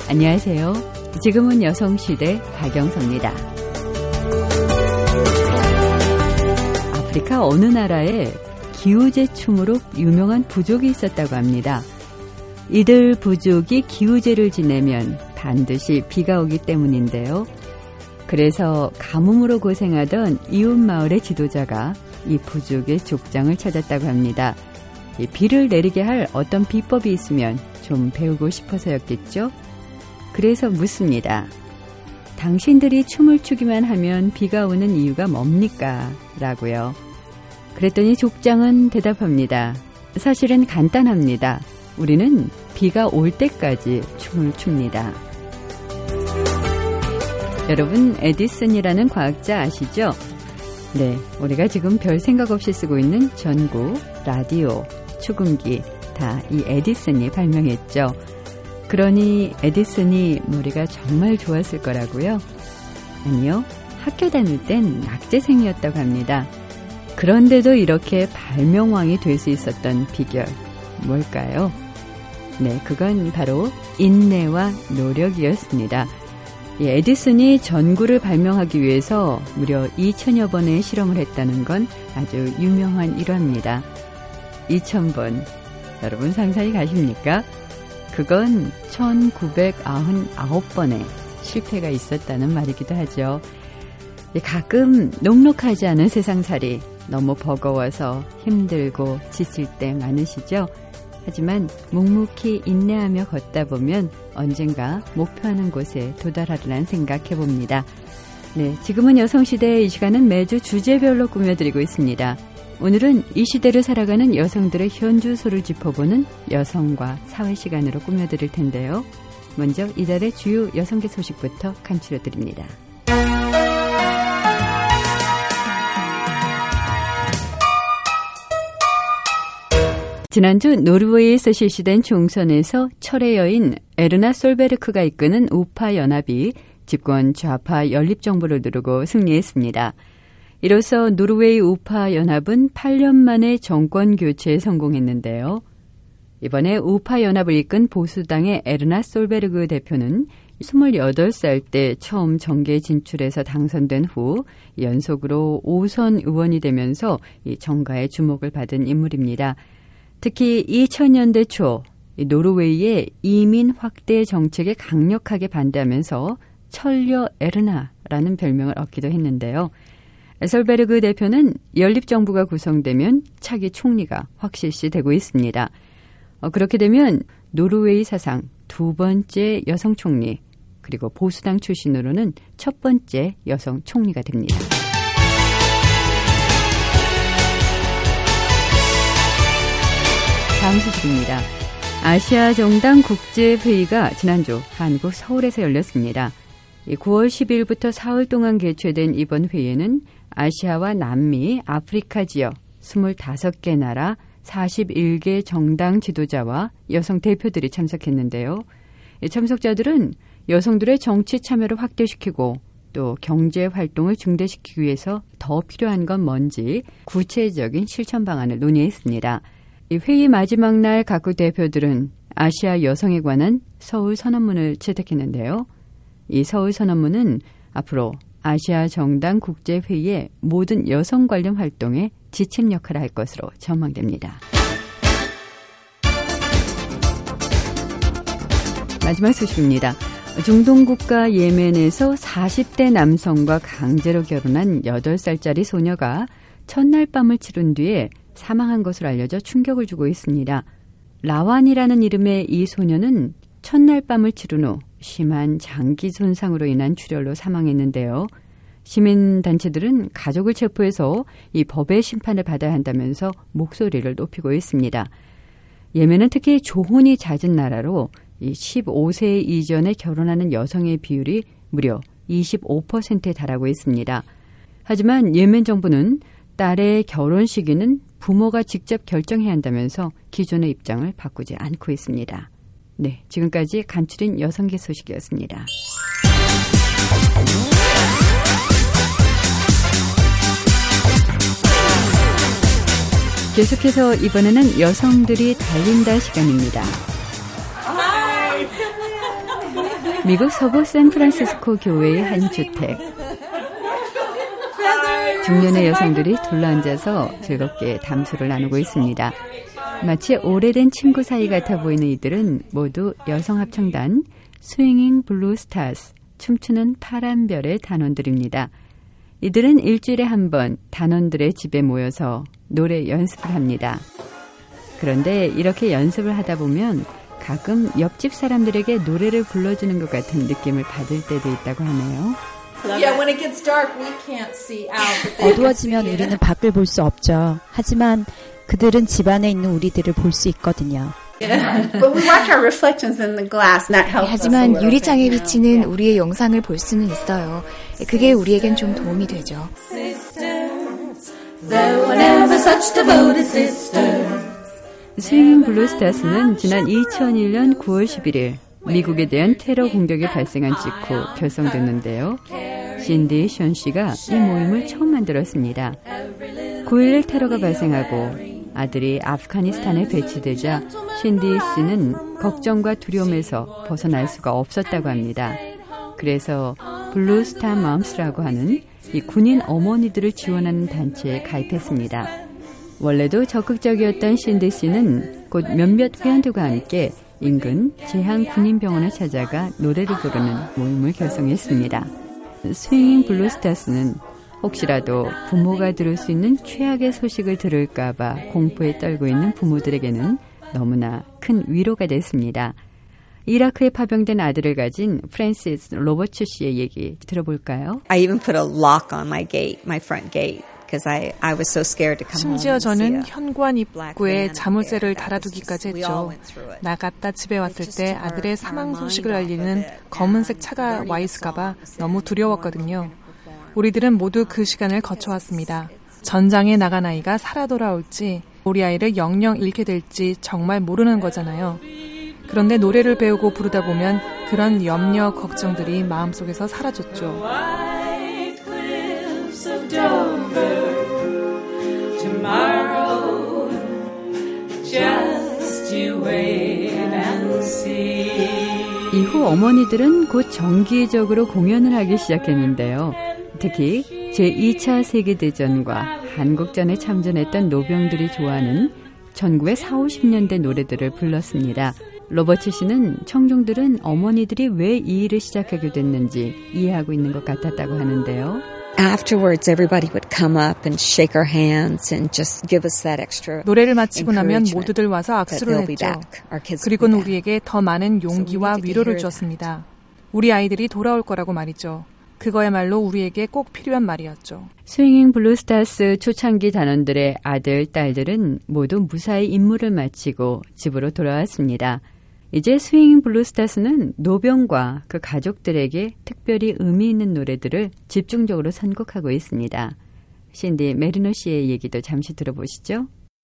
안녕하세요. 지금은 여성시대 박영서입니다. 아프리카 어느 나라에 기우제 춤으로 유명한 부족이 있었다고 합니다. 이들 부족이 기우제를 지내면 반드시 비가 오기 때문인데요. 그래서 가뭄으로 고생하던 이웃 마을의 지도자가 이 부족의 족장을 찾았다고 합니다. 이 비를 내리게 할 어떤 비법이 있으면 좀 배우고 싶어서였겠죠? 그래서 묻습니다. 당신들이 춤을 추기만 하면 비가 오는 이유가 뭡니까? 라고요. 그랬더니 족장은 대답합니다. 사실은 간단합니다. 우리는 비가 올 때까지 춤을 춥니다. 여러분, 에디슨이라는 과학자 아시죠? 네, 우리가 지금 별 생각 없이 쓰고 있는 전구, 라디오, 축음기 다 이 에디슨이 발명했죠. 그러니 에디슨이 머리가 정말 좋았을 거라고요? 아니요, 학교 다닐 땐 낙제생이었다고 합니다. 그런데도 이렇게 발명왕이 될 수 있었던 비결, 뭘까요? 네, 그건 바로 인내와 노력이었습니다. 에디슨이 전구를 발명하기 위해서 무려 2000여 번의 실험을 했다는 건 아주 유명한 일화입니다. 2000번, 여러분 상상이 가십니까? 그건 1999번의 실패가 있었다는 말이기도 하죠. 가끔 녹록하지 않은 세상살이 너무 버거워서 힘들고 지칠 때 많으시죠? 하지만 묵묵히 인내하며 걷다 보면 언젠가 목표하는 곳에 도달하리란 생각해봅니다. 네, 지금은 여성시대 이 시간은 매주 주제별로 꾸며드리고 있습니다. 오늘은 이 시대를 살아가는 여성들의 현주소를 짚어보는 여성과 사회 시간으로 꾸며드릴 텐데요. 먼저 이달의 주요 여성계 소식부터 간추려드립니다. 지난주 노르웨이에서 실시된 총선에서 철의 여인 에르나 솔베르크가 이끄는 우파 연합이 집권 좌파 연립정부를 누르고 승리했습니다. 이로써 노르웨이 우파 연합은 8년 만에 정권 교체에 성공했는데요. 이번에 우파 연합을 이끈 보수당의 에르나 솔베르그 대표는 28살 때 처음 정계에 진출해서 당선된 후 연속으로 5선 의원이 되면서 이 정가의 주목을 받은 인물입니다. 특히 2000년대 초 노르웨이의 이민 확대 정책에 강력하게 반대하면서 철려 에르나라는 별명을 얻기도 했는데요. 솔베르그 대표는 연립정부가 구성되면 차기 총리가 확실시 되고 있습니다. 그렇게 되면 노르웨이 사상 두 번째 여성 총리, 그리고 보수당 출신으로는 첫 번째 여성 총리가 됩니다. 다음 소식입니다. 아시아 정당 국제회의가 지난주 한국 서울에서 열렸습니다. 9월 10일부터 사흘 동안 개최된 이번 회의에는 아시아와 남미, 아프리카 지역 25개 나라 41개 정당 지도자와 여성 대표들이 참석했는데요. 참석자들은 여성들의 정치 참여를 확대시키고 또 경제 활동을 증대시키기 위해서 더 필요한 건 뭔지 구체적인 실천 방안을 논의했습니다. 이 회의 마지막 날 각국 대표들은 아시아 여성에 관한 서울 선언문을 채택했는데요. 이 서울 선언문은 앞으로 아시아 정당 국제회의의 모든 여성 관련 활동에 지침 역할을 할 것으로 전망됩니다. 마지막 소식입니다. 중동 국가 예멘에서 40대 남성과 강제로 결혼한 8살짜리 소녀가 첫날 밤을 치른 뒤에 사망한 것으로 알려져 충격을 주고 있습니다. 라완이라는 이름의 이 소녀는 첫날 밤을 치른 후 심한 장기 손상으로 인한 출혈로 사망했는데요. 시민단체들은 가족을 체포해서 이 법의 심판을 받아야 한다면서 목소리를 높이고 있습니다. 예멘은 특히 조혼이 잦은 나라로 이 15세 이전에 결혼하는 여성의 비율이 무려 25%에 달하고 있습니다. 하지만 예멘 정부는 딸의 결혼 시기는 부모가 직접 결정해야 한다면서 기존의 입장을 바꾸지 않고 있습니다. 네, 지금까지 간추린 여성계 소식이었습니다. 계속해서 이번에는 여성들이 달린다 시간입니다. 미국 서부 샌프란시스코 교회의 한 주택. 중년의 여성들이 둘러앉아서 즐겁게 담소를 나누고 있습니다. 마치 오래된 친구 사이 같아 보이는 이들은 모두 여성 합창단 스윙잉 블루 스타즈, 춤추는 파란별의 단원들입니다. 이들은 일주일에 한 번 단원들의 집에 모여서 노래 연습을 합니다. 그런데 이렇게 연습을 하다 보면 가끔 옆집 사람들에게 노래를 불러주는 것 같은 느낌을 받을 때도 있다고 하네요. 어두워지면 우리는 밖을 볼 수 없죠. 하지만 그들은 집 안에 있는 우리들을 볼 수 있거든요. 하지만 유리창에 비치는 우리의 영상을 볼 수는 있어요. 그게 우리에겐 좀 도움이 되죠. 스윙잉 블루스타스는 지난 2001년 9월 11일 미국에 대한 테러 공격이 발생한 직후 결성됐는데요. 신디 션 씨가 이 모임을 처음 만들었습니다. 9.11 테러가 발생하고 아들이 아프가니스탄에 배치되자 신디 씨는 걱정과 두려움에서 벗어날 수가 없었다고 합니다. 그래서 블루스타 맘스라고 하는 이 군인 어머니들을 지원하는 단체에 가입했습니다. 원래도 적극적이었던 신디 씨는 곧 몇몇 회원들과 함께 인근 제한 군인병원을 찾아가 노래를 부르는 모임을 결성했습니다. 스윙잉 블루스타스는 혹시라도 부모가 들을 수 있는 최악의 소식을 들을까봐 공포에 떨고 있는 부모들에게는 너무나 큰 위로가 됐습니다. 이라크에 파병된 아들을 가진 프랜시스 로버츠 씨의 얘기 들어볼까요? I even put a lock on my gate, my front gate. I was so scared to come 심지어 저는 현관 입구에 자물쇠를 달아두기까지 했죠. 나갔다 집에 왔을 때 아들의 사망 소식을 알리는 검은색 차가 와 있을까봐 너무 두려웠거든요. 우리들은 모두 그 시간을 거쳐왔습니다. 전장에 나간 아이가 살아 돌아올지 우리 아이를 영영 잃게 될지 정말 모르는 거잖아요. 그런데 노래를 배우고 부르다 보면 그런 염려, 걱정들이 마음속에서 사라졌죠. Tomorrow, just you wait and see. 이후 어머니들은 곧 정기적으로 공연을 하기 시작했는데요. 특히 제2차 세계대전과 한국전에 참전했던 노병들이 좋아하는 1940, 50년대 노래들을 불렀습니다. 로버츠 씨는 청중들은 어머니들이 왜 이 일을 시작하게 됐는지 이해하고 있는 것 같았다고 하는데요. Afterwards, everybody would come up and shake our hands and just give us that extra. 노래를 마치고 나면 모두들 와서 악수를 했죠. 그리고는 우리에게 더 많은 용기와 위로를 주었습니다. 우리 아이들이 돌아올 거라고 말이죠. 그거야말로 우리에게 꼭 필요한 말이었죠. 스윙잉 블루스타스 초창기 단원들의 아들, 딸들은 모두 무사히 임무를 마치고 집으로 돌아왔습니다. 이제 스윙잉 블루스타스는 노병과 그 가족들에게 특별히 의미 있는 노래들을 집중적으로 선곡하고 있습니다. 신디 메리노 씨의 얘기도 잠시 들어보시죠.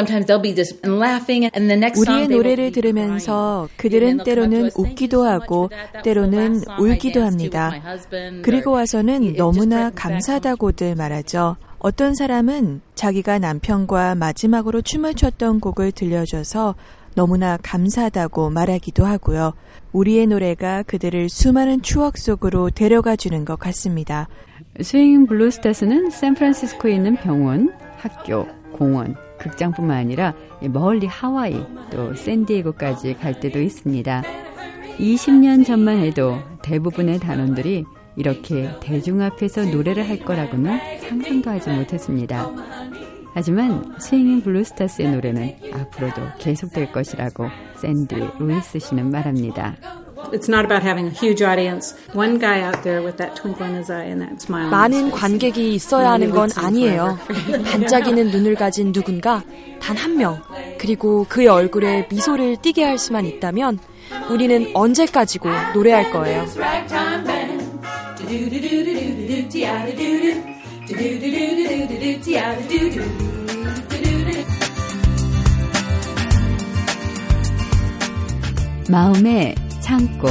우리의 노래를 들으면서 그들은 때로는 웃기도 하고 때로는 울기도 합니다. 그리고 와서는 너무나 감사하다고들 말하죠. 어떤 사람은 자기가 남편과 마지막으로 춤을 췄던 곡을 들려줘서 너무나 감사하다고 말하기도 하고요. 우리의 노래가 그들을 수많은 추억 속으로 데려가 주는 것 같습니다. 스윙잉 블루스타스는 샌프란시스코에 있는 병원, 학교, 공원, 극장뿐만 아니라 멀리 하와이 또 샌디에고까지 갈 때도 있습니다. 20년 전만 해도 대부분의 단원들이 이렇게 대중 앞에서 노래를 할 거라고는 상상도 하지 못했습니다. 하지만 스윙잉 블루스타스의 노래는 앞으로도 계속될 것이라고 샌디 루이스 씨는 말합니다. 많은 관객이 있어야 하는 건 아니에요. 반짝이는 눈을 가진 누군가, 단 한 명, 그리고 그의 얼굴에 미소를 띠게 할 수만 있다면 우리는 언제까지고 노래할 거예요. 마음의 창고.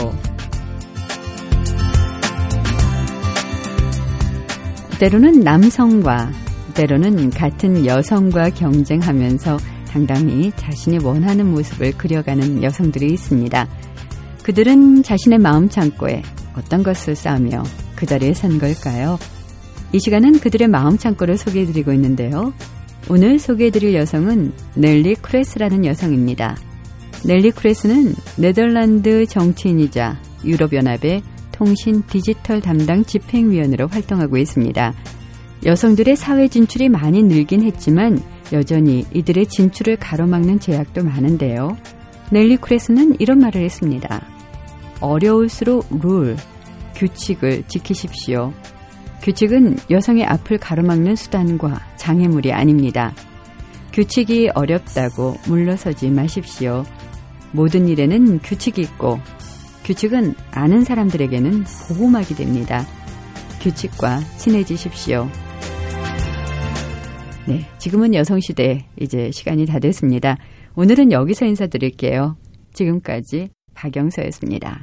때로는 남성과 때로는 같은 여성과 경쟁하면서 당당히 자신이 원하는 모습을 그려가는 여성들이 있습니다. 그들은 자신의 마음 창고에 어떤 것을 쌓으며 그 자리에 선 걸까요? 이 시간은 그들의 마음 창고를 소개해드리고 있는데요. 오늘 소개해드릴 여성은 넬리 크레스라는 여성입니다. 넬리 크레스는 네덜란드 정치인이자 유럽연합의 통신 디지털 담당 집행위원으로 활동하고 있습니다. 여성들의 사회 진출이 많이 늘긴 했지만 여전히 이들의 진출을 가로막는 제약도 많은데요. 넬리 크레스는 이런 말을 했습니다. 어려울수록 룰, 규칙을 지키십시오. 규칙은 여성의 앞을 가로막는 수단과 장애물이 아닙니다. 규칙이 어렵다고 물러서지 마십시오. 모든 일에는 규칙이 있고 규칙은 아는 사람들에게는 보호막이 됩니다. 규칙과 친해지십시오. 네, 지금은 여성시대 이제 시간이 다 됐습니다. 오늘은 여기서 인사드릴게요. 지금까지 박영서였습니다.